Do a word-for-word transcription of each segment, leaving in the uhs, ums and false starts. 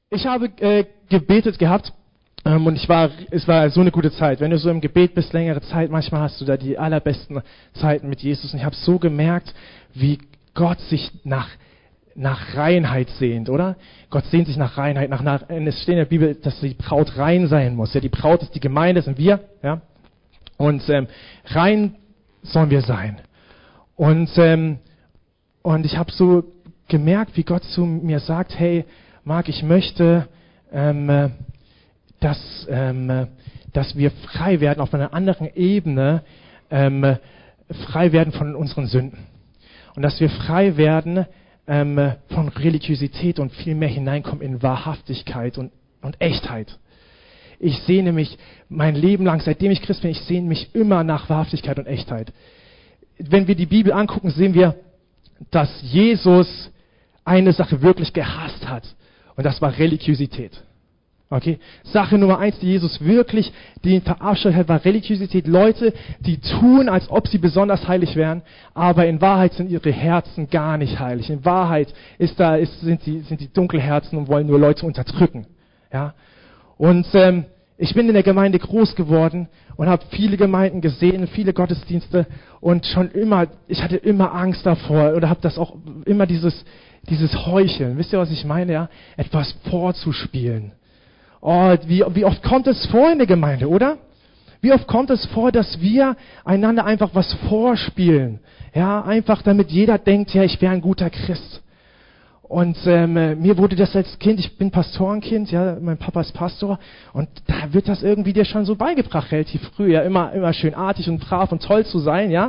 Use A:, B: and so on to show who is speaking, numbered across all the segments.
A: Ich habe äh, gebetet gehabt ähm, und ich war, es war so eine gute Zeit. Wenn du so im Gebet bist, längere Zeit, manchmal hast du da die allerbesten Zeiten mit Jesus. Und ich habe so gemerkt, wie Gott sich nach nach Reinheit sehnt, oder? Gott sehnt sich nach Reinheit, nach, nach es steht in der Bibel, dass die Braut rein sein muss. Ja, die Braut ist die Gemeinde, sind wir, ja. Und ähm, rein sollen wir sein. Und ähm, und ich habe so gemerkt, wie Gott zu mir sagt, hey, Marc, ich möchte, ähm, dass ähm, dass wir frei werden auf einer anderen Ebene, ähm, frei werden von unseren Sünden und dass wir frei werden ähm, von Religiosität und viel mehr hineinkommen in Wahrhaftigkeit und und Echtheit. Ich sehne mich mein Leben lang, seitdem ich Christ bin, ich sehne mich immer nach Wahrhaftigkeit und Echtheit. Wenn wir die Bibel angucken, sehen wir, dass Jesus eine Sache wirklich gehasst hat. Und das war Religiosität. Okay? Sache Nummer eins, die Jesus wirklich, die ihn verabscheut hat, war Religiosität. Leute, die tun, als ob sie besonders heilig wären, aber in Wahrheit sind ihre Herzen gar nicht heilig. In Wahrheit ist da, ist, sind die, sind die Dunkelherzen und wollen nur Leute unterdrücken. Ja? Und ähm, ich bin in der Gemeinde groß geworden und habe viele Gemeinden gesehen, viele Gottesdienste und schon immer, ich hatte immer Angst davor oder habe das auch immer dieses dieses Heucheln. Wisst ihr, was ich meine? Ja, etwas vorzuspielen. Oh, wie wie oft kommt es vor in der Gemeinde, oder? Wie oft kommt es vor, dass wir einander einfach was vorspielen? Ja, einfach damit jeder denkt, ja, ich wäre ein guter Christ. Und ähm, mir wurde das als Kind, ich bin Pastorenkind, ja, mein Papa ist Pastor, und da wird das irgendwie dir schon so beigebracht, relativ früh, ja, immer, immer schön artig und brav und toll zu sein, ja.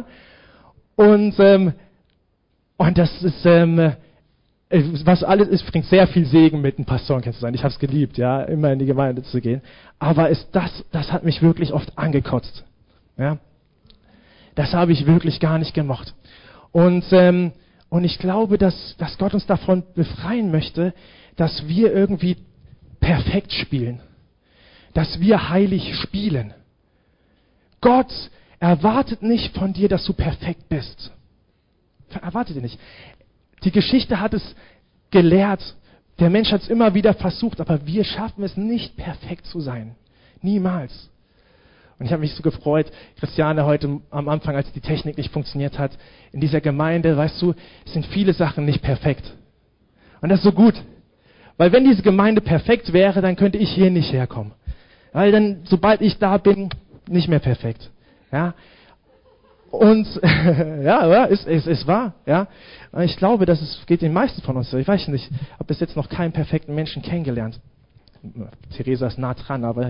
A: Und, ähm, und das ist, ähm, was alles ist, bringt sehr viel Segen mit, ein Pastorenkind zu sein. Ich habe es geliebt, ja, immer in die Gemeinde zu gehen. Aber ist das, das hat mich wirklich oft angekotzt, ja. Das habe ich wirklich gar nicht gemocht. Und, ähm, Und ich glaube, dass, dass Gott uns davon befreien möchte, dass wir irgendwie perfekt spielen. Dass wir heilig spielen. Gott erwartet nicht von dir, dass du perfekt bist. Erwartet er nicht. Die Geschichte hat es gelehrt. Der Mensch hat es immer wieder versucht, aber wir schaffen es nicht, perfekt zu sein. Niemals. Und ich habe mich so gefreut, Christiane, heute am Anfang, als die Technik nicht funktioniert hat, in dieser Gemeinde, weißt du, es sind viele Sachen nicht perfekt. Und das ist so gut. Weil wenn diese Gemeinde perfekt wäre, dann könnte ich hier nicht herkommen. Weil dann, sobald ich da bin, nicht mehr perfekt. Ja. Und, ja, ja, ist, ist, ist wahr, ja. Und ich glaube, das ist, geht den meisten von uns so. Ich weiß nicht, ich habe bis jetzt noch keinen perfekten Menschen kennengelernt. Theresa ist nah dran, aber...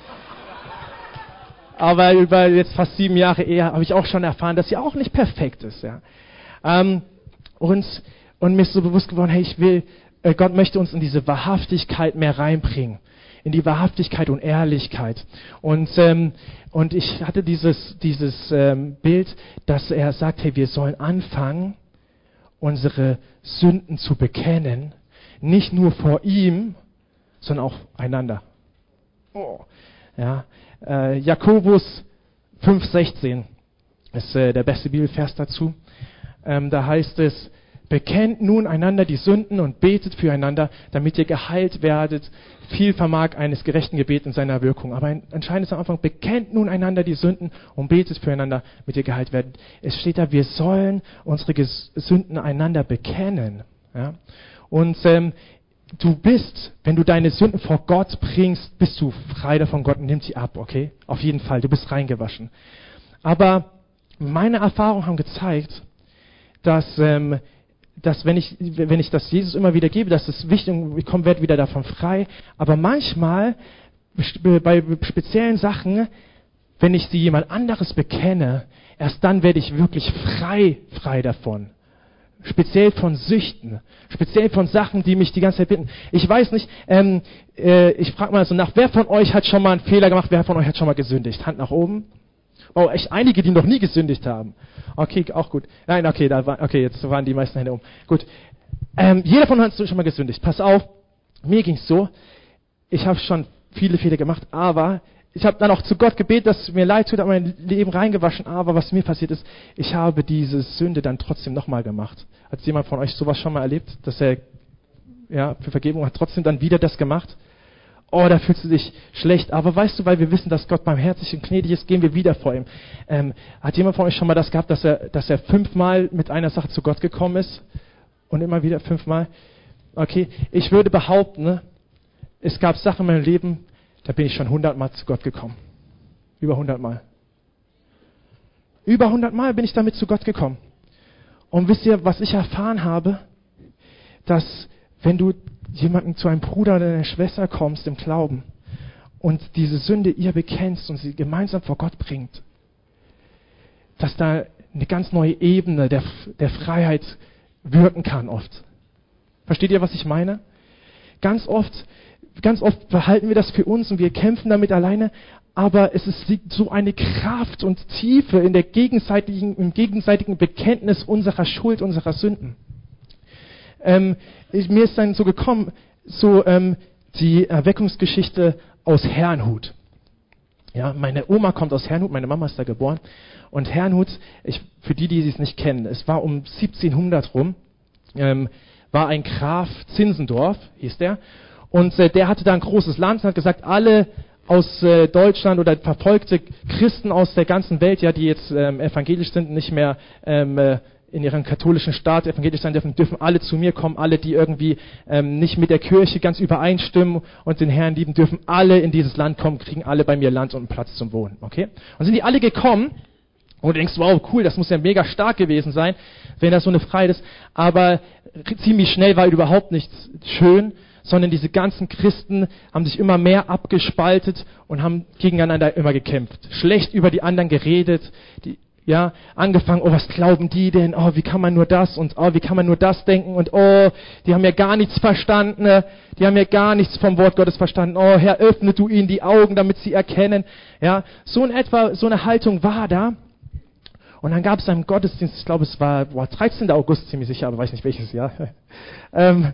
A: Aber über jetzt fast sieben Jahre Ehe habe ich auch schon erfahren, dass sie auch nicht perfekt ist. Ja. Ähm, und, und mir ist so bewusst geworden, hey, ich will, äh, Gott möchte uns in diese Wahrhaftigkeit mehr reinbringen. In die Wahrhaftigkeit und Ehrlichkeit. Und, ähm, und ich hatte dieses, dieses ähm, Bild, dass er sagt, hey, wir sollen anfangen, unsere Sünden zu bekennen. Nicht nur vor ihm, sondern auch einander. Oh. Ja. Äh, Jakobus fünf sechzehn ist äh, der beste Bibelvers dazu. Ähm, da heißt es, bekennt nun einander die Sünden und betet füreinander, damit ihr geheilt werdet. Viel vermag eines gerechten Gebet in seiner Wirkung. Aber entscheidend ist am Anfang, bekennt nun einander die Sünden und betet füreinander, damit ihr geheilt werdet. Es steht da, wir sollen unsere Sünden einander bekennen. Ja? Und ähm, du bist, wenn du deine Sünden vor Gott bringst, bist du frei davon. Gott nimmt sie ab, okay? Auf jeden Fall, du bist reingewaschen. Aber meine Erfahrungen haben gezeigt, dass, ähm, dass wenn ich, wenn ich das Jesus immer wieder gebe, dass es wichtig ist, ich komme, werde wieder davon frei. Aber manchmal, bei speziellen Sachen, wenn ich sie jemand anderes bekenne, erst dann werde ich wirklich frei, frei davon. Speziell von Süchten, speziell von Sachen, die mich die ganze Zeit bitten. Ich weiß nicht, ähm, äh, ich frage mal so nach, wer von euch hat schon mal einen Fehler gemacht, wer von euch hat schon mal gesündigt? Hand nach oben. Oh, echt einige, die noch nie gesündigt haben. Okay, auch gut. Nein, okay, da war, okay, jetzt waren die meisten Hände um. Gut. Ähm, jeder von uns hat schon mal gesündigt. Pass auf, mir ging's so, ich habe schon viele Fehler gemacht, aber ich habe dann auch zu Gott gebetet, dass es mir leid tut, habe mein Leben reingewaschen, aber was mir passiert ist, ich habe diese Sünde dann trotzdem nochmal gemacht. Hat jemand von euch sowas schon mal erlebt, dass er ja, für Vergebung, hat trotzdem dann wieder das gemacht. Oh, da fühlst du dich schlecht. Aber weißt du, weil wir wissen, dass Gott barmherzig und gnädig ist, gehen wir wieder vor ihm. Ähm, hat jemand von euch schon mal das gehabt, dass er, dass er fünfmal mit einer Sache zu Gott gekommen ist? Und immer wieder fünfmal? Okay, ich würde behaupten, ne, es gab Sachen in meinem Leben, da bin ich schon hundertmal zu Gott gekommen. Über hundertmal. Über hundertmal bin ich damit zu Gott gekommen. Und wisst ihr, was ich erfahren habe? Dass wenn du jemanden zu einem Bruder oder einer Schwester kommst im Glauben und diese Sünde ihr bekennst und sie gemeinsam vor Gott bringt, dass da eine ganz neue Ebene der, der Freiheit wirken kann oft. Versteht ihr, was ich meine? Ganz oft, ganz oft behalten wir das für uns und wir kämpfen damit alleine, aber es ist so eine Kraft und Tiefe in der gegenseitigen, im gegenseitigen Bekenntnis unserer Schuld, unserer Sünden. Ähm, ich, mir ist dann so gekommen, so ähm, die Erweckungsgeschichte aus Herrnhut. Ja, meine Oma kommt aus Herrnhut, meine Mama ist da geboren. Und Herrnhut, ich, für die, die es nicht kennen, es war um siebzehnhundert rum, ähm, war ein Graf Zinzendorf, hieß der. Und äh, der hatte da ein großes Land und hat gesagt, alle aus äh, Deutschland oder verfolgte Christen aus der ganzen Welt, ja, die jetzt ähm, evangelisch sind, nicht mehr ähm, äh, in ihrem katholischen Staat evangelisch sein dürfen, dürfen alle zu mir kommen. Alle, die irgendwie ähm, nicht mit der Kirche ganz übereinstimmen und den Herrn lieben, dürfen alle in dieses Land kommen, kriegen alle bei mir Land und einen Platz zum Wohnen. Okay? Und sind die alle gekommen und du denkst, wow, cool, das muss ja mega stark gewesen sein, wenn das so eine Freiheit ist. Aber ziemlich schnell war überhaupt nichts schön, sondern diese ganzen Christen haben sich immer mehr abgespaltet und haben gegeneinander immer gekämpft. Schlecht über die anderen geredet, die, ja, angefangen, oh, was glauben die denn? Oh, wie kann man nur das? Und oh, wie kann man nur das denken? Und oh, die haben ja gar nichts verstanden. Die haben ja gar nichts vom Wort Gottes verstanden. Oh, Herr, öffne du ihnen die Augen, damit sie erkennen. Ja, so in etwa, so eine Haltung war da. Und dann gab es einen Gottesdienst, ich glaube, es war boah, dreizehnten August, ziemlich sicher, aber weiß nicht welches Jahr. ähm,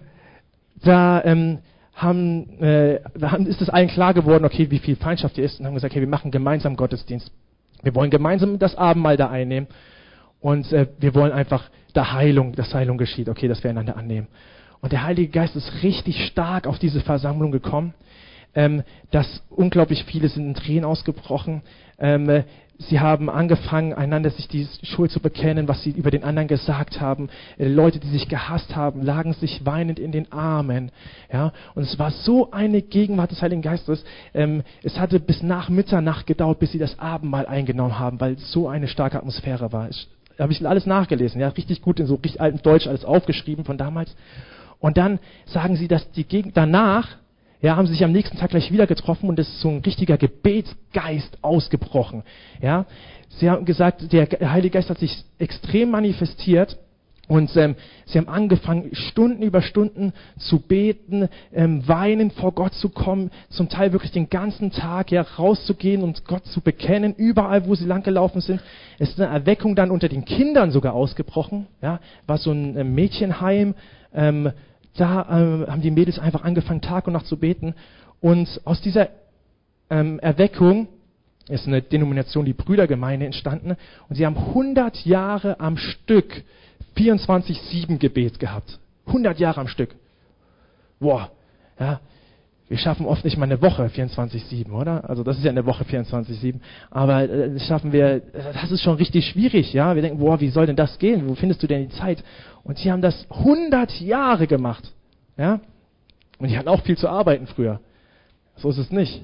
A: da ähm, haben, äh, da haben, ist es allen klar geworden, okay, wie viel Feindschaft hier ist, und haben gesagt, okay, wir machen gemeinsam Gottesdienst. Wir wollen gemeinsam das Abendmahl da einnehmen und äh, wir wollen einfach, da Heilung, dass Heilung geschieht, okay, dass wir einander annehmen. Und der Heilige Geist ist richtig stark auf diese Versammlung gekommen, ähm, dass unglaublich viele sind in Tränen ausgebrochen. Ähm, äh, Sie haben angefangen, einander sich die Schuld zu bekennen, was sie über den anderen gesagt haben. Äh, Leute, die sich gehasst haben, lagen sich weinend in den Armen. Ja, und es war so eine Gegenwart des Heiligen Geistes. Ähm, es hatte bis nach Mitternacht gedauert, bis sie das Abendmahl eingenommen haben, weil es so eine starke Atmosphäre war. Ich, da habe ich alles nachgelesen, ja, richtig gut in so richtig altem Deutsch alles aufgeschrieben von damals. Und dann sagen sie, dass die Gegend danach, ja, haben sie sich am nächsten Tag gleich wieder getroffen und es ist so ein richtiger Gebetsgeist ausgebrochen. Ja, sie haben gesagt, der Heilige Geist hat sich extrem manifestiert und ähm, sie haben angefangen, Stunden über Stunden zu beten, ähm, weinen vor Gott zu kommen, zum Teil wirklich den ganzen Tag ja rauszugehen und Gott zu bekennen, überall, wo sie langgelaufen sind. Es ist eine Erweckung dann unter den Kindern sogar ausgebrochen. Ja, war so ein äh, Mädchenheim. Ähm, Da äh, haben die Mädels einfach angefangen, Tag und Nacht zu beten. Und aus dieser ähm, Erweckung ist eine Denomination, die Brüdergemeinde, entstanden. Und sie haben hundert Jahre am Stück vierundzwanzig sieben Gebet gehabt. hundert Jahre am Stück. Boah, ja. Wir schaffen oft nicht mal eine Woche vierundzwanzig sieben, oder? Also das ist ja eine Woche vierundzwanzig sieben. Aber äh, das schaffen wir, das ist schon richtig schwierig, ja. Wir denken, boah, wie soll denn das gehen? Wo findest du denn die Zeit? Und sie haben das hundert Jahre gemacht, ja. Und die hatten auch viel zu arbeiten früher. So ist es nicht.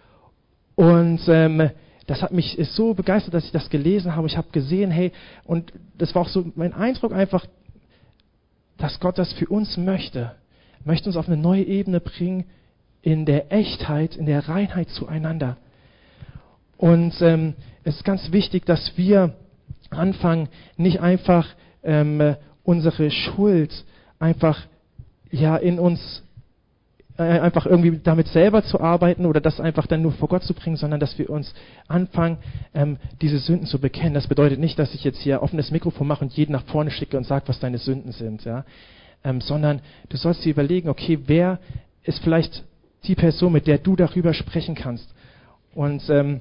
A: Und ähm, das hat mich ist so begeistert, dass ich das gelesen habe. Ich habe gesehen, hey, und das war auch so mein Eindruck einfach, dass Gott das für uns möchte. Möchte uns auf eine neue Ebene bringen, in der Echtheit, in der Reinheit zueinander. Und ähm, es ist ganz wichtig, dass wir anfangen, nicht einfach ähm, unsere Schuld einfach ja in uns äh, einfach irgendwie damit selber zu arbeiten oder das einfach dann nur vor Gott zu bringen, sondern dass wir uns anfangen, ähm, diese Sünden zu bekennen. Das bedeutet nicht, dass ich jetzt hier offenes Mikrofon mache und jeden nach vorne schicke und sage, was deine Sünden sind, ja, ähm, sondern du sollst dir überlegen, okay, wer ist vielleicht die Person, mit der du darüber sprechen kannst. Und ähm,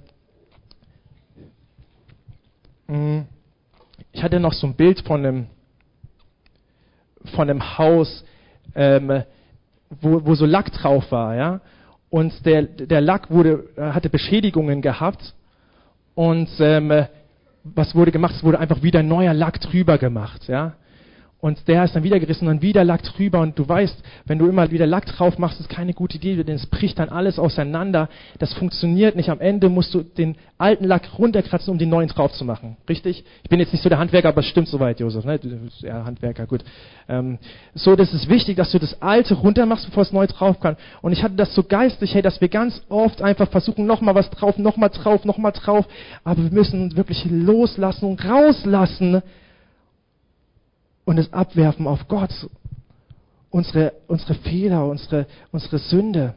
A: ich hatte noch so ein Bild von einem von einem Haus, ähm, wo, wo so Lack drauf war, ja. Und der, der Lack wurde, hatte Beschädigungen gehabt. Und ähm, was wurde gemacht? Es wurde einfach wieder neuer Lack drüber gemacht, ja. Und der ist dann wieder gerissen und dann wieder Lack drüber. Und du weißt, wenn du immer wieder Lack drauf machst, ist keine gute Idee, denn es bricht dann alles auseinander. Das funktioniert nicht. Am Ende musst du den alten Lack runterkratzen, um den neuen drauf zu machen. Richtig? Ich bin jetzt nicht so der Handwerker, aber es stimmt soweit, Josef. Ne? Du bist ja Handwerker, gut. Ähm, so, das ist wichtig, dass du das Alte runter machst, bevor es neu drauf kann. Und ich hatte das so geistig, hey, dass wir ganz oft einfach versuchen, nochmal was drauf, nochmal drauf, nochmal drauf. Aber wir müssen uns wirklich loslassen und rauslassen und es abwerfen auf Gott, unsere, unsere Fehler, unsere, unsere Sünde.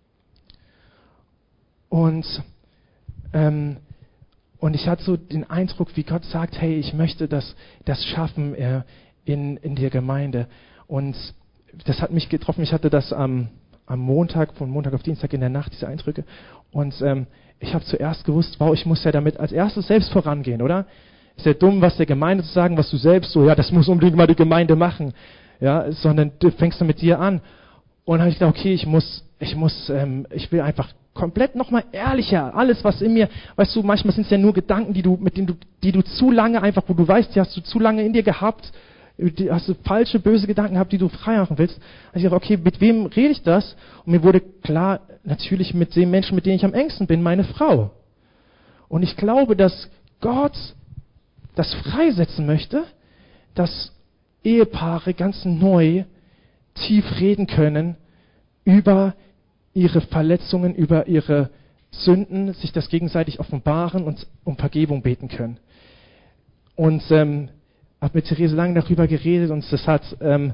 A: Und, ähm, und ich hatte so den Eindruck, wie Gott sagt, hey, ich möchte das, das schaffen äh, in, in der Gemeinde. Und das hat mich getroffen, ich hatte das am, am Montag, von Montag auf Dienstag in der Nacht, diese Eindrücke. Und ähm, ich habe zuerst gewusst, wow, ich muss ja damit als erstes selbst vorangehen, oder? Ist ja dumm, was der Gemeinde zu sagen, was du selbst so, ja, das muss unbedingt mal die Gemeinde machen, ja, sondern du fängst dann mit dir an. Und dann habe ich gedacht, okay, ich muss, ich muss, ähm, ich will einfach komplett nochmal ehrlicher, alles was in mir, weißt du, manchmal sind es ja nur Gedanken, die du, mit denen du, die du zu lange einfach, wo du weißt, die hast du zu lange in dir gehabt, die hast du falsche, böse Gedanken gehabt, die du frei machen willst. Also ich dachte, okay, mit wem rede ich das? Und mir wurde klar, natürlich mit den Menschen, mit denen ich am engsten bin, meine Frau. Und ich glaube, dass Gott das freisetzen möchte, dass Ehepaare ganz neu tief reden können über ihre Verletzungen, über ihre Sünden, sich das gegenseitig offenbaren und um Vergebung beten können. Und ähm, habe mit Therese lange darüber geredet und das hat ähm,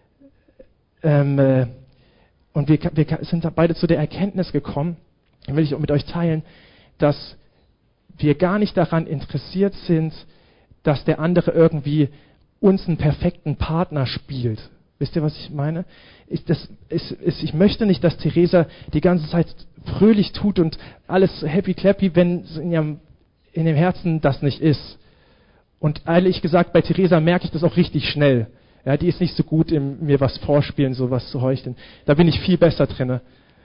A: ähm, äh, und wir, wir sind da beide zu der Erkenntnis gekommen, will ich auch mit euch teilen, dass wir gar nicht daran interessiert sind, dass der andere irgendwie uns einen perfekten Partner spielt. Wisst ihr, was ich meine? Ich, das, ist, ist, ich möchte nicht, dass Theresa die ganze Zeit fröhlich tut und alles happy clappy, wenn es in ihrem in dem Herzen das nicht ist. Und ehrlich gesagt, bei Theresa merke ich das auch richtig schnell. Ja, die ist nicht so gut im mir was vorspielen, sowas zu heucheln. Da bin ich viel besser drinne.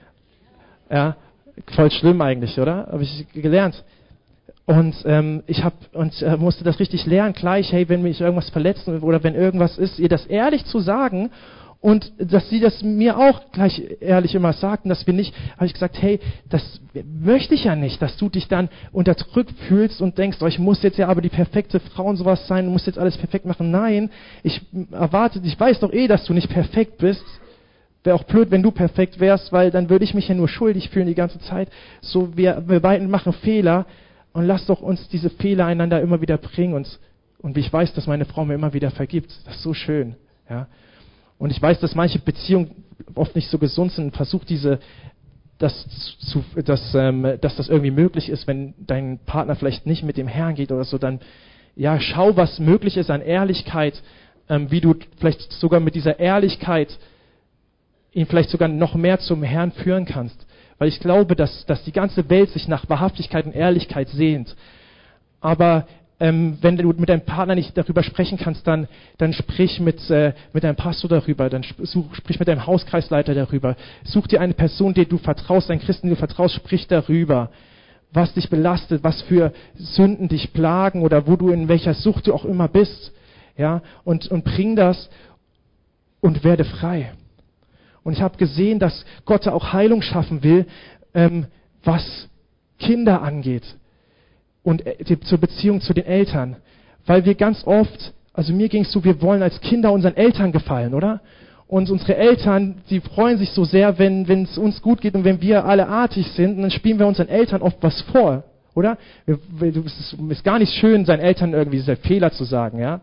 A: Ja, voll schlimm eigentlich, oder? Habe ich gelernt. Und ähm, ich hab, und äh, musste das richtig lernen, gleich, hey, wenn mich irgendwas verletzt oder wenn irgendwas ist, ihr das ehrlich zu sagen und dass sie das mir auch gleich ehrlich immer sagt und dass wir nicht, habe ich gesagt, hey, das möchte ich ja nicht, dass du dich dann unterdrückt fühlst und denkst, oh, ich muss jetzt ja aber die perfekte Frau und sowas sein, du musst jetzt alles perfekt machen. Nein, ich erwarte, ich weiß doch eh, dass du nicht perfekt bist. Wäre auch blöd, wenn du perfekt wärst, weil dann würde ich mich ja nur schuldig fühlen die ganze Zeit. So, wir, wir beiden machen Fehler. Und lass doch uns diese Fehler einander immer wieder bringen. Und, und ich weiß, dass meine Frau mir immer wieder vergibt. Das ist so schön. Ja. Und ich weiß, dass manche Beziehungen oft nicht so gesund sind. Versuch diese, das zu, dass, ähm, dass das irgendwie möglich ist, wenn dein Partner vielleicht nicht mit dem Herrn geht oder so, dann ja, schau, was möglich ist an Ehrlichkeit, ähm, wie du vielleicht sogar mit dieser Ehrlichkeit ihn vielleicht sogar noch mehr zum Herrn führen kannst. Weil ich glaube, dass, dass die ganze Welt sich nach Wahrhaftigkeit und Ehrlichkeit sehnt. Aber ähm, wenn du mit deinem Partner nicht darüber sprechen kannst, dann, dann sprich mit, äh, mit deinem Pastor darüber, dann such, sprich mit deinem Hauskreisleiter darüber. Such dir eine Person, der du vertraust, einen Christen, den du vertraust, sprich darüber, was dich belastet, was für Sünden dich plagen oder wo du in welcher Sucht du auch immer bist. Ja, und, und bring das und werde frei. Und ich habe gesehen, dass Gott auch Heilung schaffen will, ähm, was Kinder angeht und äh, die, zur Beziehung zu den Eltern. Weil wir ganz oft, also mir ging es so, wir wollen als Kinder unseren Eltern gefallen, oder? Und unsere Eltern, die freuen sich so sehr, wenn wenn es uns gut geht und wenn wir alle artig sind, und dann spielen wir unseren Eltern oft was vor, oder? Wir, wir, es ist, ist gar nicht schön, seinen Eltern irgendwie diese Fehler zu sagen, ja?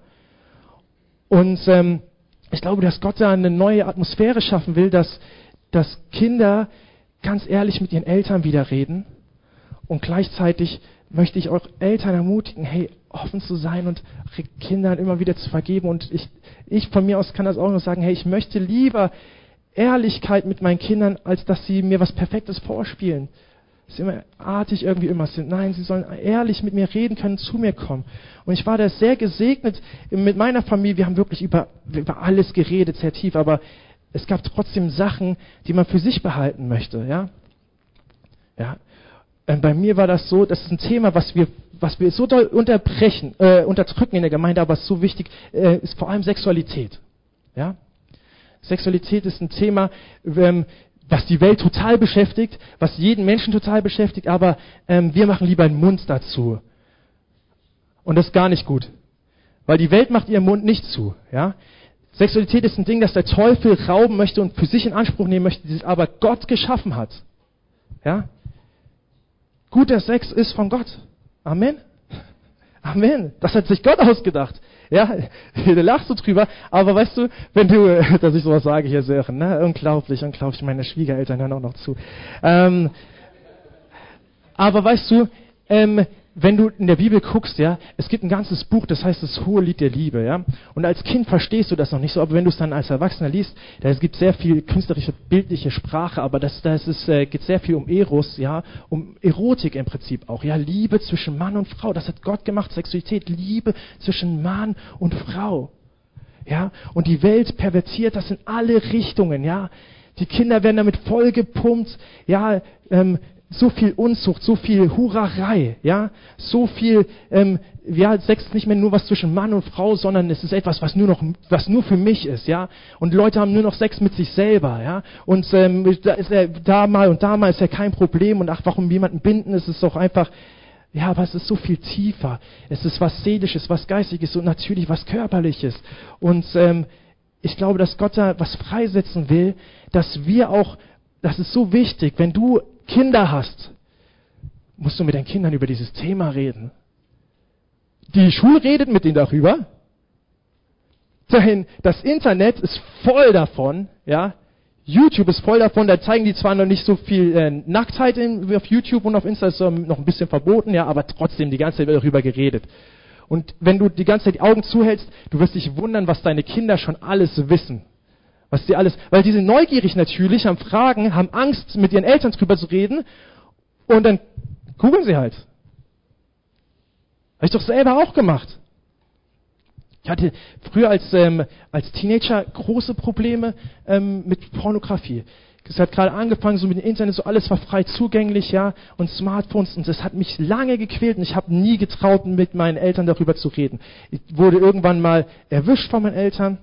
A: Und ähm, ich glaube, dass Gott da eine neue Atmosphäre schaffen will, dass, dass Kinder ganz ehrlich mit ihren Eltern wieder reden. Und gleichzeitig möchte ich auch Eltern ermutigen, hey, offen zu sein und Kindern immer wieder zu vergeben. Und ich, ich von mir aus kann das auch nur sagen, hey, ich möchte lieber Ehrlichkeit mit meinen Kindern, als dass sie mir was Perfektes vorspielen. Dass sie immer artig irgendwie immer sind. Nein, sie sollen ehrlich mit mir reden können, zu mir kommen. Und ich war da sehr gesegnet mit meiner Familie. Wir haben wirklich über, über alles geredet, sehr tief. Aber es gab trotzdem Sachen, die man für sich behalten möchte, ja. Ja. Ähm, bei mir war das so, das ist ein Thema, was wir, was wir so doll unterbrechen, äh, unterdrücken in der Gemeinde, aber es ist so wichtig, äh, ist vor allem Sexualität, ja. Sexualität ist ein Thema, ähm, was die Welt total beschäftigt, was jeden Menschen total beschäftigt, aber ähm, wir machen lieber einen Mund dazu. Und das ist gar nicht gut. Weil die Welt macht ihren Mund nicht zu. Ja? Sexualität ist ein Ding, das der Teufel rauben möchte und für sich in Anspruch nehmen möchte, das aber Gott geschaffen hat. Ja? Guter Sex ist von Gott. Amen. Amen. Das hat sich Gott ausgedacht. Ja, du lachst so drüber, aber weißt du, wenn du, dass ich sowas sage hier, Sören, ne? Unglaublich, unglaublich, meine Schwiegereltern hören auch noch zu. Ähm, aber weißt du, ähm, wenn du in der Bibel guckst, ja, es gibt ein ganzes Buch, das heißt das Hohe Lied der Liebe, ja. Und als Kind verstehst du das noch nicht so, aber wenn du es dann als Erwachsener liest, da es gibt sehr viel künstlerische, bildliche Sprache, aber das, das ist, äh, geht sehr viel um Eros, ja, um Erotik im Prinzip auch, ja, Liebe zwischen Mann und Frau, das hat Gott gemacht, Sexualität, Liebe zwischen Mann und Frau, ja. Und die Welt pervertiert das in alle Richtungen, ja. Die Kinder werden damit vollgepumpt, ja, ähm, so viel Unzucht, so viel Hurerei, ja, so viel, ähm, ja, Sex ist nicht mehr nur was zwischen Mann und Frau, sondern es ist etwas, was nur noch, was nur für mich ist, ja, und Leute haben nur noch Sex mit sich selber, ja, und ähm, da ist er, da mal und da mal ist ja kein Problem und ach, warum jemanden binden, es ist doch einfach, ja, aber es ist so viel tiefer, es ist was Seelisches, was Geistiges und natürlich was Körperliches und ähm, ich glaube, dass Gott da was freisetzen will, dass wir auch, das ist so wichtig, wenn du Kinder hast, musst du mit deinen Kindern über dieses Thema reden. Die Schule redet mit denen darüber. Das Internet ist voll davon, ja. YouTube ist voll davon, da zeigen die zwar noch nicht so viel äh, Nacktheit in, auf YouTube und auf Insta ist noch ein bisschen verboten, ja, aber trotzdem die ganze Zeit wird darüber geredet. Und wenn du die ganze Zeit die Augen zuhältst, du wirst dich wundern, was deine Kinder schon alles wissen. Was die alles, weil die sind neugierig natürlich, haben Fragen, haben Angst, mit ihren Eltern drüber zu reden und dann googeln sie halt. Habe ich doch selber auch gemacht. Ich hatte früher als, ähm, als Teenager große Probleme ähm, mit Pornografie. Es hat gerade angefangen, so mit dem Internet, so alles war frei zugänglich, ja, und Smartphones, und das hat mich lange gequält und ich habe nie getraut, mit meinen Eltern darüber zu reden. Ich wurde irgendwann mal erwischt von meinen Eltern.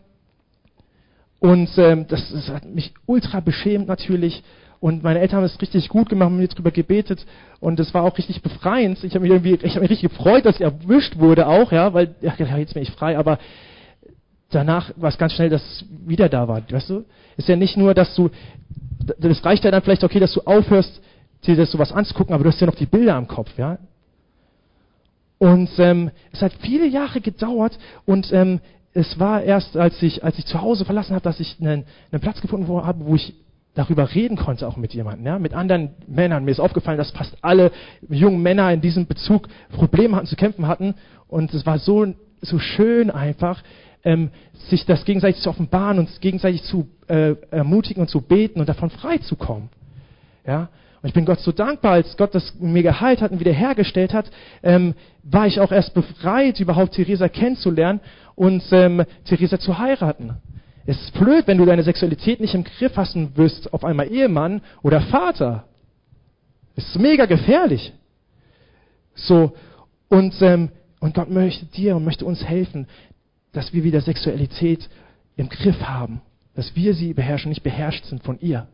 A: Und ähm, das, das hat mich ultra beschämt natürlich. Und meine Eltern haben es richtig gut gemacht, haben mir drüber gebetet. Und das war auch richtig befreiend. Ich habe mich irgendwie, ich habe mich richtig gefreut, dass ich erwischt wurde auch, ja, weil, ja, jetzt bin ich frei. Aber danach war es ganz schnell, dass es wieder da war, weißt du? Ist ja nicht nur, dass du, das reicht ja dann vielleicht okay, dass du aufhörst, dir das sowas anzugucken, aber du hast ja noch die Bilder am Kopf, ja. Und ähm, es hat viele Jahre gedauert und ähm, es war erst, als ich, als ich zu Hause verlassen habe, dass ich einen, einen Platz gefunden habe, wo ich darüber reden konnte, auch mit jemandem, ja, mit anderen Männern. Mir ist aufgefallen, dass fast alle jungen Männer in diesem Bezug Probleme hatten, zu kämpfen hatten. Und es war so, so schön einfach, ähm, sich das gegenseitig zu offenbaren und gegenseitig zu äh, ermutigen und zu beten und davon frei zu kommen. Ja. Und ich bin Gott so dankbar, als Gott das mir geheilt hat und wiederhergestellt hat, ähm, war ich auch erst befreit, überhaupt Theresa kennenzulernen und ähm, Theresa zu heiraten. Es ist blöd, wenn du deine Sexualität nicht im Griff hast und wirst auf einmal Ehemann oder Vater. Es ist mega gefährlich. So, und, ähm, und Gott möchte dir und möchte uns helfen, dass wir wieder Sexualität im Griff haben. Dass wir sie beherrschen, nicht beherrscht sind von ihr.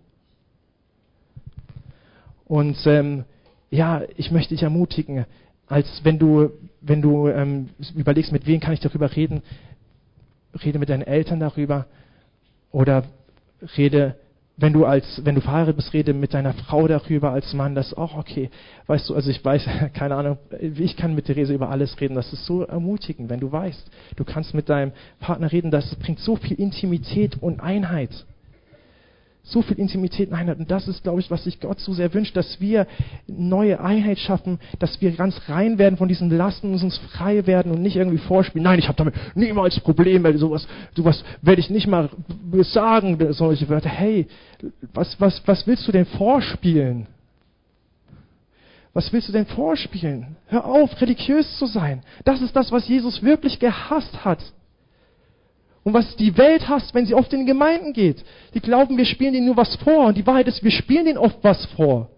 A: Und ähm, ja, ich möchte dich ermutigen, als wenn du, wenn du ähm, überlegst, mit wem kann ich darüber reden, rede mit deinen Eltern darüber oder rede, wenn du als, wenn du verheiratet bist, rede mit deiner Frau darüber als Mann, das ist auch okay. Weißt du, also ich weiß, keine Ahnung, ich kann mit Therese über alles reden, das ist so ermutigend, wenn du weißt, du kannst mit deinem Partner reden, das bringt so viel Intimität und Einheit. So viel Intimität und Einheit. Und das ist, glaube ich, was sich Gott so sehr wünscht, dass wir neue Einheit schaffen, dass wir ganz rein werden von diesen Lasten und uns frei werden und nicht irgendwie vorspielen. Nein, ich habe damit niemals Probleme, sowas, sowas werde ich nicht mal sagen, solche Wörter. Hey, was, was, was willst du denn vorspielen? Was willst du denn vorspielen? Hör auf, religiös zu sein. Das ist das, was Jesus wirklich gehasst hat. Und was die Welt hasst, wenn sie oft in die Gemeinden geht. Die glauben, wir spielen denen nur was vor. Und die Wahrheit ist, wir spielen denen oft was vor.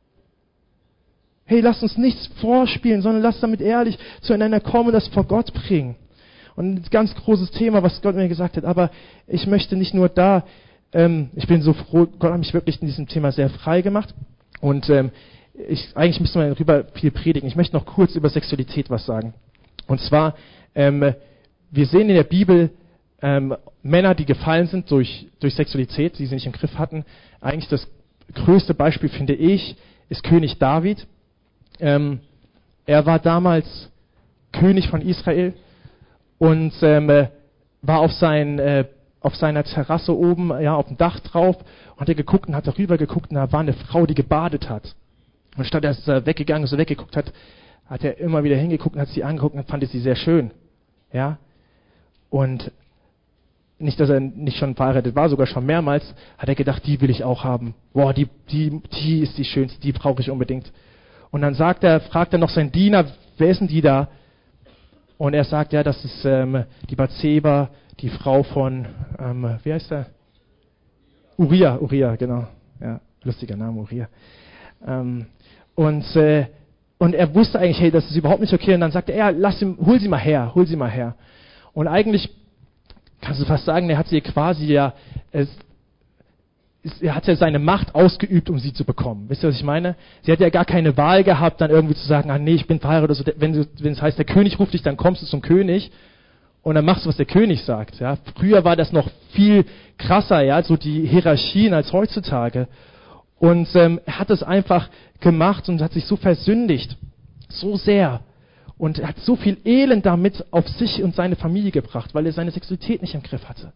A: Hey, lass uns nichts vorspielen, sondern lass damit ehrlich zueinander kommen und das vor Gott bringen. Und ein ganz großes Thema, was Gott mir gesagt hat. Aber ich möchte nicht nur da, ähm, ich bin so froh, Gott hat mich wirklich in diesem Thema sehr frei gemacht. Und ähm, ich, eigentlich müsste man darüber viel predigen. Ich möchte noch kurz über Sexualität was sagen. Und zwar, ähm, wir sehen in der Bibel ähm, Männer, die gefallen sind durch, durch Sexualität, die sie nicht im Griff hatten. Eigentlich das größte Beispiel, finde ich, ist König David. Ähm, er war damals König von Israel und ähm, war auf, sein, äh, auf seiner Terrasse oben, ja, auf dem Dach drauf, und hat er geguckt und hat darüber geguckt, und da war eine Frau, die gebadet hat. Und statt dass er weggegangen ist und weggeguckt hat, hat er immer wieder hingeguckt und hat sie angeguckt und fand sie sehr schön. Ja? Und nicht, dass er nicht schon verheiratet war, sogar schon mehrmals, hat er gedacht, die will ich auch haben. Boah, die, die, die ist die schönste, die brauche ich unbedingt. Und dann sagt er, fragt er noch seinen Diener, wer ist denn die da? Und er sagt, ja, das ist ähm, die Bathseba, die Frau von, ähm, wie heißt er? Uriah, Uriah, genau. Ja, lustiger Name, Uriah. Ähm, und, äh, und er wusste eigentlich, hey, das ist überhaupt nicht okay. Und dann sagte er, lass ihn, hol sie mal her, hol sie mal her. Und eigentlich kannst du fast sagen, er hat sie quasi ja, es, er hat ja seine Macht ausgeübt, um sie zu bekommen. Wisst ihr, was ich meine? Sie hat ja gar keine Wahl gehabt, dann irgendwie zu sagen, ah nee, ich bin verheiratet. Oder so. Wenn, du, wenn es heißt, der König ruft dich, dann kommst du zum König und dann machst du, was der König sagt. Ja? Früher war das noch viel krasser, ja, so die Hierarchien als heutzutage. Und ähm, er hat es einfach gemacht und hat sich so versündigt, so sehr. Und er hat so viel Elend damit auf sich und seine Familie gebracht, weil er seine Sexualität nicht im Griff hatte.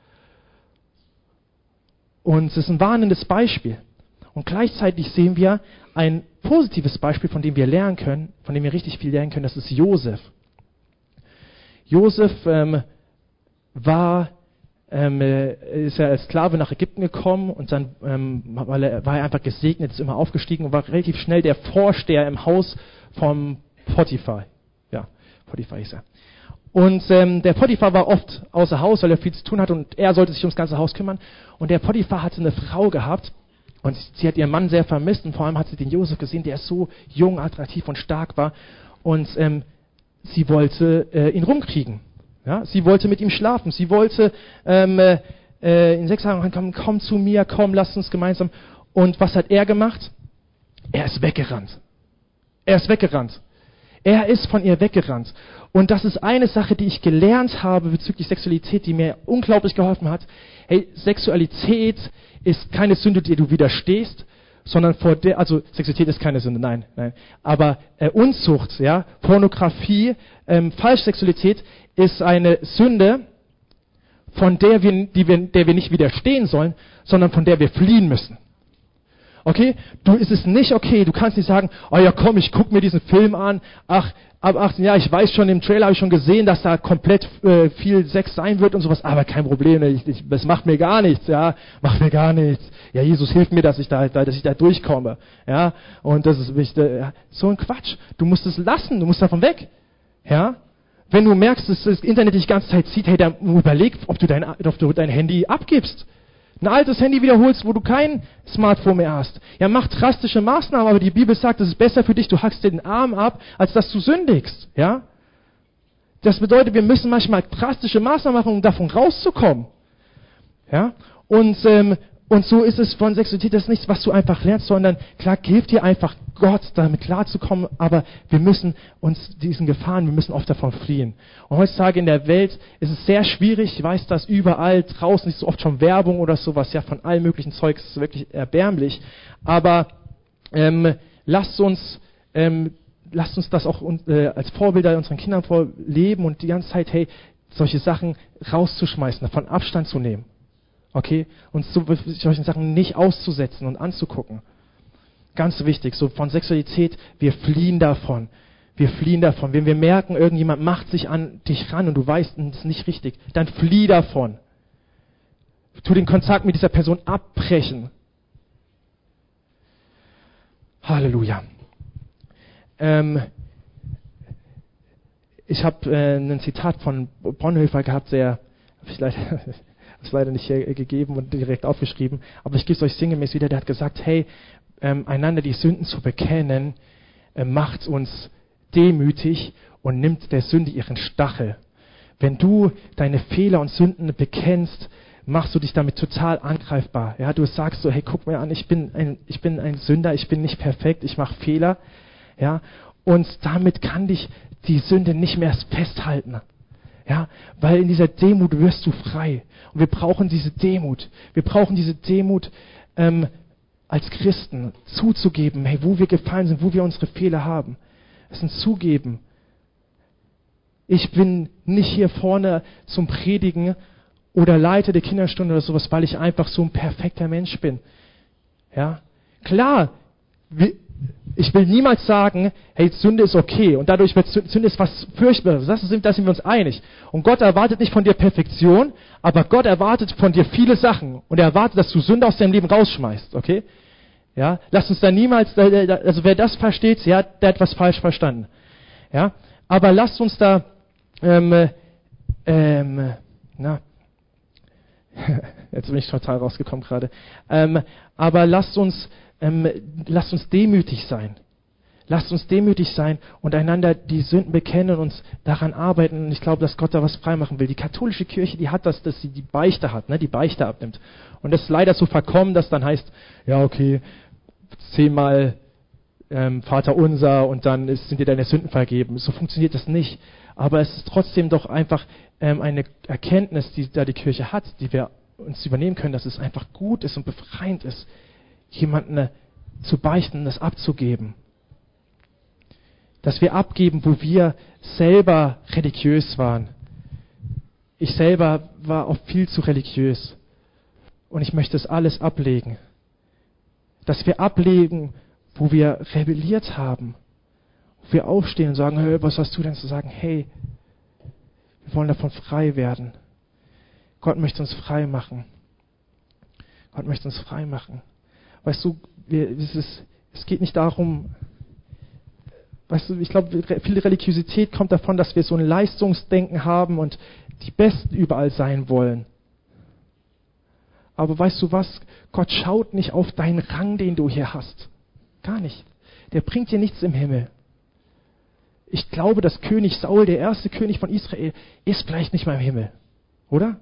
A: Und es ist ein warnendes Beispiel. Und gleichzeitig sehen wir ein positives Beispiel, von dem wir lernen können, von dem wir richtig viel lernen können, das ist Josef. Josef ähm, war, ähm, ist ja als Sklave nach Ägypten gekommen und dann ähm, weil er, war er einfach gesegnet, ist immer aufgestiegen und war relativ schnell der Vorsteher im Haus vom Potiphar. Ja, Potiphar hieß er. Und ähm, der Potiphar war oft außer Haus, weil er viel zu tun hatte und er sollte sich ums ganze Haus kümmern. Und der Potiphar hatte eine Frau gehabt und sie hat ihren Mann sehr vermisst und vor allem hat sie den Josef gesehen, der so jung, attraktiv und stark war. Und ähm, sie wollte äh, ihn rumkriegen. Ja? Sie wollte mit ihm schlafen. Sie wollte ähm, äh, in sechs Tagen kommen, komm zu mir, komm, lass uns gemeinsam. Und was hat er gemacht? Er ist weggerannt. Er ist weggerannt. Er ist von ihr weggerannt. Und das ist eine Sache, die ich gelernt habe bezüglich Sexualität, die mir unglaublich geholfen hat. Hey, Sexualität ist keine Sünde, der du widerstehst, sondern vor der, also Sexualität ist keine Sünde, nein, nein. Aber äh, Unzucht, ja, Pornografie, ähm, Falschsexualität ist eine Sünde, von der wir, die wir, der wir nicht widerstehen sollen, sondern von der wir fliehen müssen. Okay? Du, ist es nicht okay, du kannst nicht sagen, oh ja komm, ich guck mir diesen Film an, ach, ab achtzehn Jahre, ich weiß schon, im Trailer habe ich schon gesehen, dass da komplett äh, viel Sex sein wird und sowas, aber kein Problem, ich, ich, das macht mir gar nichts, ja, macht mir gar nichts. Ja, Jesus hilft mir, dass ich da, dass ich da durchkomme, ja, und das ist wichtig, ja, so ein Quatsch. Du musst es lassen, du musst davon weg, ja. Wenn du merkst, dass das Internet dich die ganze Zeit zieht, hey, dann überleg, ob du dein, ob du dein Handy abgibst. Ein altes Handy wiederholst, wo du kein Smartphone mehr hast. Ja, mach drastische Maßnahmen, aber die Bibel sagt, es ist besser für dich, du hackst dir den Arm ab, als dass du sündigst. Ja? Das bedeutet, wir müssen manchmal drastische Maßnahmen machen, um davon rauszukommen. Ja? Und, ähm, und so ist es von Sexualität, das ist nichts, was du einfach lernst, sondern klar, hilft dir einfach Gott, damit klarzukommen, aber wir müssen uns diesen Gefahren, wir müssen oft davon fliehen. Und heutzutage in der Welt ist es sehr schwierig, ich weiß das überall, draußen ist so oft schon Werbung oder sowas, ja, von allen möglichen Zeugs, ist wirklich erbärmlich, aber ähm, lasst uns, ähm, lasst uns das auch äh, als Vorbilder unseren Kindern vorleben und die ganze Zeit, hey, solche Sachen rauszuschmeißen, davon Abstand zu nehmen. Okay? Und so solchen Sachen nicht auszusetzen und anzugucken. Ganz wichtig, so von Sexualität, wir fliehen davon. Wir fliehen davon. Wenn wir merken, irgendjemand macht sich an dich ran und du weißt, das ist nicht richtig, dann flieh davon. Tu den Kontakt mit dieser Person abbrechen. Halleluja. Ähm, ich habe äh, ein Zitat von Bonhoeffer gehabt, der Habe ich leider, das leider nicht hier gegeben und direkt aufgeschrieben, aber ich gebe es euch sinngemäß wieder. Der hat gesagt, hey, ähm, einander die Sünden zu bekennen, äh, macht uns demütig und nimmt der Sünde ihren Stachel. Wenn du deine Fehler und Sünden bekennst, machst du dich damit total angreifbar. Ja, du sagst so, hey, guck mir an, ich bin ein, ich bin ein Sünder, ich bin nicht perfekt, ich mache Fehler. Ja, und damit kann dich die Sünde nicht mehr festhalten. Ja, weil in dieser Demut wirst du frei. Und wir brauchen diese Demut. Wir brauchen diese Demut, ähm, als Christen zuzugeben, hey, wo wir gefallen sind, wo wir unsere Fehler haben. Es ist ein Zugeben. Ich bin nicht hier vorne zum Predigen oder Leiter der Kinderstunde oder sowas, weil ich einfach so ein perfekter Mensch bin. Ja, klar, ich will niemals sagen, hey, Sünde ist okay und dadurch wird Sünde ist was Furchtbares. Das sind, da sind wir uns einig. Und Gott erwartet nicht von dir Perfektion, aber Gott erwartet von dir viele Sachen und er erwartet, dass du Sünde aus deinem Leben rausschmeißt, okay? Ja, lass uns da niemals, also wer das versteht, ja, der hat was falsch verstanden. Ja, aber lasst uns da, ähm, ähm, na, jetzt bin ich total rausgekommen gerade. Ähm, aber lasst uns, ähm, lasst uns demütig sein. Lasst uns demütig sein und einander die Sünden bekennen und uns daran arbeiten. Und ich glaube, dass Gott da was freimachen will. Die katholische Kirche, die hat das, dass sie die Beichte hat, ne, die Beichte abnimmt. Und das ist leider so verkommen, dass dann heißt, ja okay, zehnmal ähm, Vater unser und dann ist, sind dir deine Sünden vergeben. So funktioniert das nicht. Aber es ist trotzdem doch einfach ähm, eine Erkenntnis, die da die Kirche hat, die wir uns übernehmen können, dass es einfach gut ist und befreiend ist, jemanden äh, zu beichten und das abzugeben. Dass wir abgeben, wo wir selber religiös waren. Ich selber war auch viel zu religiös. Und ich möchte es alles ablegen. Dass wir ablegen, wo wir rebelliert haben. Wo wir aufstehen und sagen, hey, was hast du denn zu sagen? Hey, wir wollen davon frei werden. Gott möchte uns frei machen. Gott möchte uns frei machen. Weißt du, wir, es, ist, es geht nicht darum, weißt du, ich glaube, viel Religiosität kommt davon, dass wir so ein Leistungsdenken haben und die Besten überall sein wollen. Aber weißt du was? Gott schaut nicht auf deinen Rang, den du hier hast. Gar nicht. Der bringt dir nichts im Himmel. Ich glaube, dass König Saul, der erste König von Israel, ist vielleicht nicht mal im Himmel. Oder?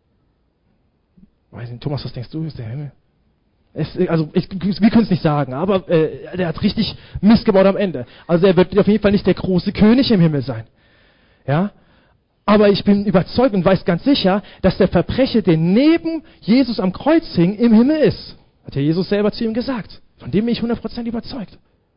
A: Weiß nicht, Thomas, was denkst du, ist der Himmel? Es, also ich, wir können es nicht sagen, aber äh, der hat richtig Mist gebaut am Ende. Also er wird auf jeden Fall nicht der große König im Himmel sein. Ja? Aber ich bin überzeugt und weiß ganz sicher, dass der Verbrecher, der neben Jesus am Kreuz hing, im Himmel ist. Hat ja Jesus selber zu ihm gesagt. Von dem bin ich hundert Prozent überzeugt.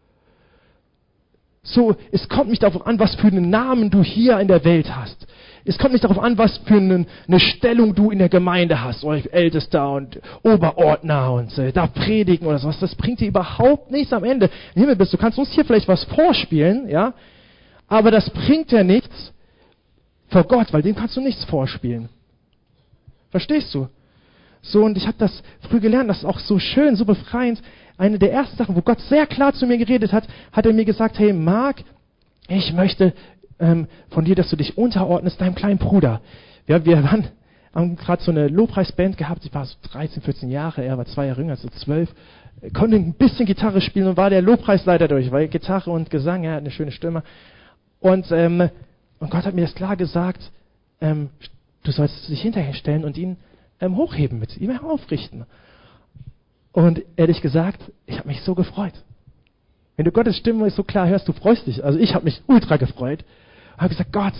A: So, es kommt nicht darauf an, was für einen Namen du hier in der Welt hast. Es kommt nicht darauf an, was für eine, eine Stellung du in der Gemeinde hast, oder Ältester und Oberordner und äh, da predigen oder sowas. Das bringt dir überhaupt nichts am Ende. Im Himmel bist du, kannst uns hier vielleicht was vorspielen, ja, aber das bringt dir nichts vor Gott, weil dem kannst du nichts vorspielen. Verstehst du? So, und ich habe das früh gelernt, das ist auch so schön, so befreiend. Eine der ersten Sachen, wo Gott sehr klar zu mir geredet hat, hat er mir gesagt, hey Marc, ich möchte ähm, von dir, dass du dich unterordnest deinem kleinen Bruder. Ja, wir waren, haben gerade so eine Lobpreisband gehabt, ich war so dreizehn, vierzehn Jahre, er war zwei Jahre jünger, so zwölf, konnte ein bisschen Gitarre spielen und war der Lobpreisleiter durch, weil Gitarre und Gesang, er hat eine schöne Stimme. Und, ähm, und Gott hat mir das klar gesagt, ähm, du sollst dich hinterher stellen und ihn ähm, hochheben mit, ihm aufrichten. Und ehrlich gesagt, ich habe mich so gefreut. Wenn du Gottes Stimme so klar hörst, du freust dich. Also ich habe mich ultra gefreut. Und habe gesagt, Gott,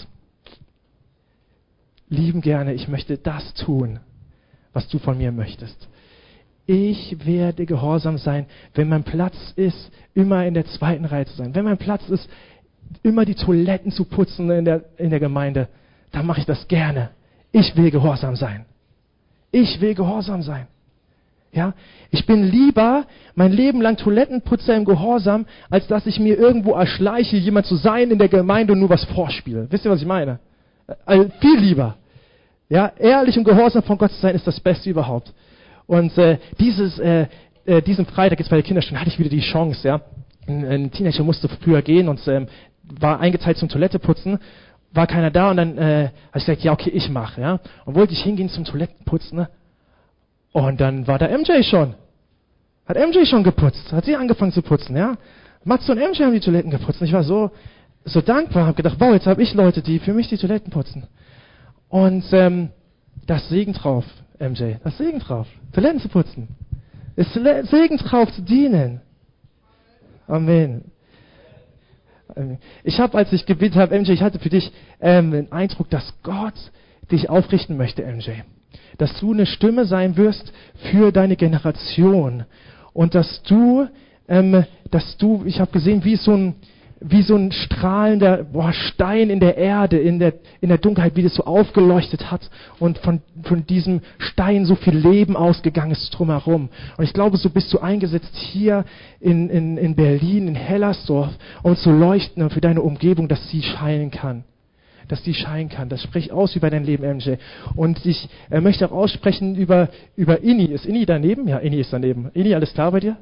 A: lieben gerne, ich möchte das tun, was du von mir möchtest. Ich werde gehorsam sein, wenn mein Platz ist, immer in der zweiten Reihe zu sein. Wenn mein Platz ist, immer die Toiletten zu putzen in der, in der Gemeinde, dann mache ich das gerne. Ich will gehorsam sein. Ich will gehorsam sein. Ja, ich bin lieber mein Leben lang Toilettenputzer im Gehorsam, als dass ich mir irgendwo erschleiche, jemand zu sein in der Gemeinde und nur was vorspiele. Wisst ihr, was ich meine? Also viel lieber. Ja, ehrlich und gehorsam von Gott zu sein, ist das Beste überhaupt. Und äh, dieses, äh, äh, diesen Freitag jetzt bei der Kinderstunde hatte ich wieder die Chance. Ja, ein, ein Teenager musste früher gehen und ähm, war eingeteilt zum Toilette putzen. war keiner da und dann äh, habe ich gesagt, ja okay, ich mache, ja. Und wollte ich hingehen zum Toilettenputzen, ne? Und dann war da M J schon. Hat M J schon geputzt, hat sie angefangen zu putzen, ja. Matze und M J haben die Toiletten geputzt. Und ich war so, so dankbar, habe gedacht, wow, jetzt habe ich Leute, die für mich die Toiletten putzen. Und ähm, das Segen drauf, M J, das Segen drauf, Toiletten zu putzen. Das Segen drauf zu dienen. Amen. Ich habe, als ich gebetet habe, M J, ich hatte für dich ähm, den Eindruck, dass Gott dich aufrichten möchte, M J. Dass du eine Stimme sein wirst für deine Generation. Und dass du, ähm, dass du, ich habe gesehen, wie so ein, wie so ein strahlender boah, Stein in der Erde, in der, in der Dunkelheit, wie das so aufgeleuchtet hat und von, von diesem Stein so viel Leben ausgegangen ist drumherum. Und ich glaube, so bist du eingesetzt hier in, in, in Berlin, in Hellersdorf, um zu leuchten und für deine Umgebung, dass sie scheinen kann. Dass die scheinen kann. Das spricht aus über dein Leben, M J. Und ich äh, möchte auch aussprechen über, über Inni. Ist Inni daneben? Ja, Inni ist daneben. Inni, alles klar bei dir?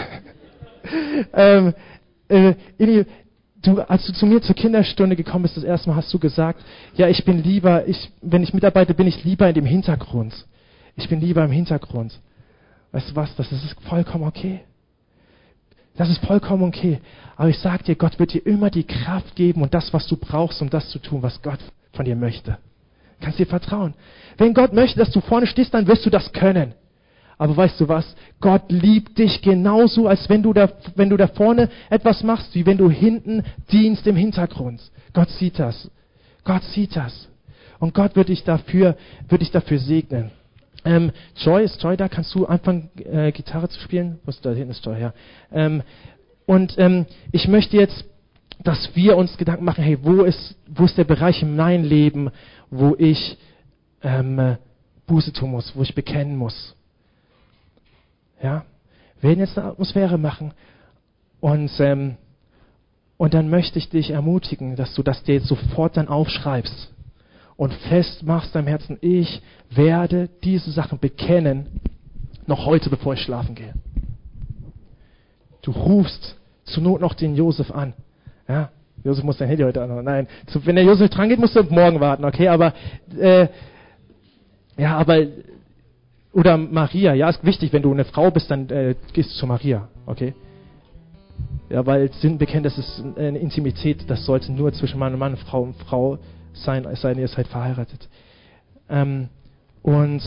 A: ähm, äh, Inni, du, als du zu mir zur Kinderstunde gekommen bist, das erste Mal hast du gesagt, ja, ich bin lieber, ich, wenn ich mitarbeite, bin ich lieber in dem Hintergrund. Ich bin lieber im Hintergrund. Weißt du was? Das ist vollkommen okay. Das ist vollkommen okay. Aber ich sag dir, Gott wird dir immer die Kraft geben und das, was du brauchst, um das zu tun, was Gott von dir möchte. Du kannst dir vertrauen. Wenn Gott möchte, dass du vorne stehst, dann wirst du das können. Aber weißt du was? Gott liebt dich genauso, als wenn du da, wenn du da vorne etwas machst, wie wenn du hinten dienst im Hintergrund. Gott sieht das. Gott sieht das. Und Gott wird dich dafür, wird dich dafür segnen. Ähm, Joy, ist Joy da? Kannst du anfangen, äh, Gitarre zu spielen? Was da hinten ist Joy, ja. Ähm, und ähm, ich möchte jetzt, dass wir uns Gedanken machen, hey, wo ist, wo ist der Bereich in meinem Leben, wo ich ähm, Buße tun muss, wo ich bekennen muss. Ja, wir werden jetzt eine Atmosphäre machen und, ähm, und dann möchte ich dich ermutigen, dass du das dir jetzt sofort dann aufschreibst und festmachst deinem Herzen, ich werde diese Sachen bekennen, noch heute, bevor ich schlafen gehe. Du rufst zur Not noch den Josef an. Ja, Josef muss dein Handy heute anmachen. Nein, zu, wenn der Josef dran geht, musst du morgen warten, okay? Aber, äh, ja, aber, oder Maria, ja, ist wichtig, wenn du eine Frau bist, dann äh, gehst du zu Maria, okay? Ja, weil Sündenbekenntnis ist eine Intimität, das sollte nur zwischen Mann und Mann, Frau und Frau sein, es sei denn, ihr seid verheiratet. Ähm, und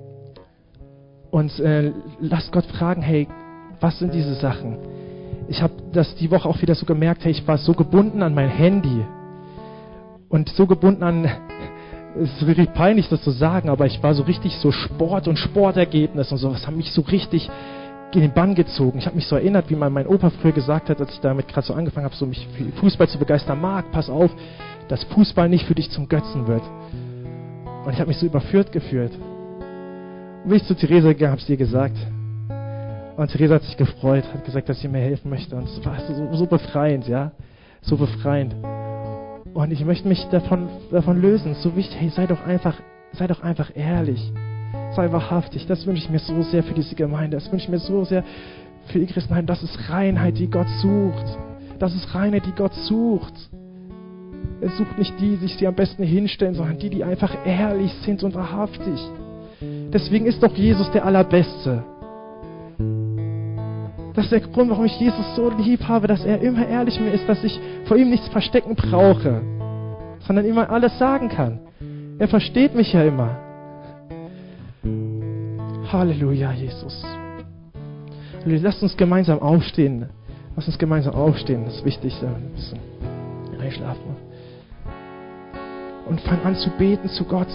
A: und äh, lasst Gott fragen, hey, was sind diese Sachen? Ich habe das die Woche auch wieder so gemerkt, hey, ich war so gebunden an mein Handy und so gebunden an, es ist wirklich peinlich, das zu sagen, aber ich war so richtig so Sport und Sportergebnis und so, das hat mich so richtig in den Bann gezogen. Ich habe mich so erinnert, wie mein, mein Opa früher gesagt hat, als ich damit gerade so angefangen habe, so mich für Fußball zu begeistern. Marc, pass auf, dass Fußball nicht für dich zum Götzen wird. Und ich habe mich so überführt gefühlt. Und bin ich zu Theresa gegangen, habe es ihr gesagt. Und Theresa hat sich gefreut, hat gesagt, dass sie mir helfen möchte. Und es war so, so befreiend, ja, so befreiend. Und ich möchte mich davon, davon lösen. Es ist so wichtig, hey, sei doch einfach, sei doch einfach ehrlich. Sei wahrhaftig. Das wünsche ich mir so sehr für diese Gemeinde. Das wünsche ich mir so sehr für die Christenheit. Das ist Reinheit, die Gott sucht. Das ist Reinheit, die Gott sucht. Er sucht nicht die, die sich am besten hinstellen, sondern die, die einfach ehrlich sind und wahrhaftig. Deswegen ist doch Jesus der Allerbeste. Das ist der Grund, warum ich Jesus so lieb habe, dass er immer ehrlich mit mir ist, dass ich vor ihm nichts verstecken brauche, sondern immer alles sagen kann. Er versteht mich ja immer. Halleluja, Jesus. Lasst uns gemeinsam aufstehen. Lasst uns gemeinsam aufstehen. Das ist wichtig. Ein bisschen einschlafen. Und fang an zu beten zu Gott.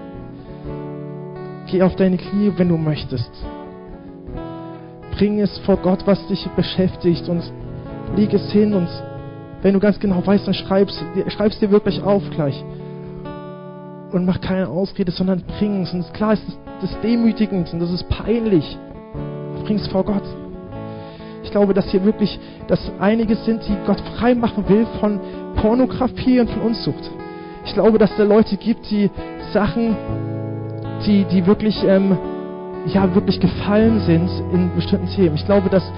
A: Geh auf deine Knie, wenn du möchtest. Bring es vor Gott, was dich beschäftigt, und leg es hin. Und wenn du ganz genau weißt, dann schreib's, schreib's dir wirklich auf gleich. Und mach keine Ausrede, sondern bring es. Und klar, es ist das ist demütigend und das ist peinlich. Bring es vor Gott. Ich glaube, dass hier wirklich, dass einige sind, die Gott frei machen will von Pornografie und von Unzucht. Ich glaube, dass es da Leute gibt, die Sachen, die, die wirklich, ähm, ja, wirklich gefallen sind in bestimmten Themen. Ich glaube, dass,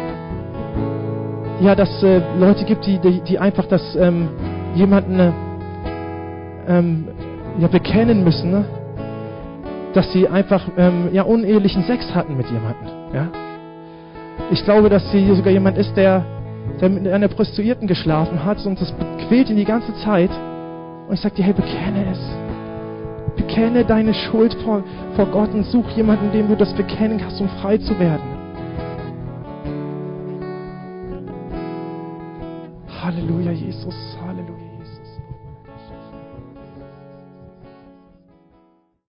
A: ja, dass äh, Leute gibt, die, die, die einfach das, ähm, jemanden, äh, ähm, ja, bekennen müssen, ne? Dass sie einfach ähm, ja, unehelichen Sex hatten mit jemandem. Ja? Ich glaube, dass sie sogar jemand ist, der, der mit einer Prostituierten geschlafen hat und das quält ihn die ganze Zeit. Und ich sage dir, hey, bekenne es. Bekenne deine Schuld vor, vor Gott und such jemanden, dem du das bekennen kannst, um frei zu werden. Halleluja, Jesus. Halleluja.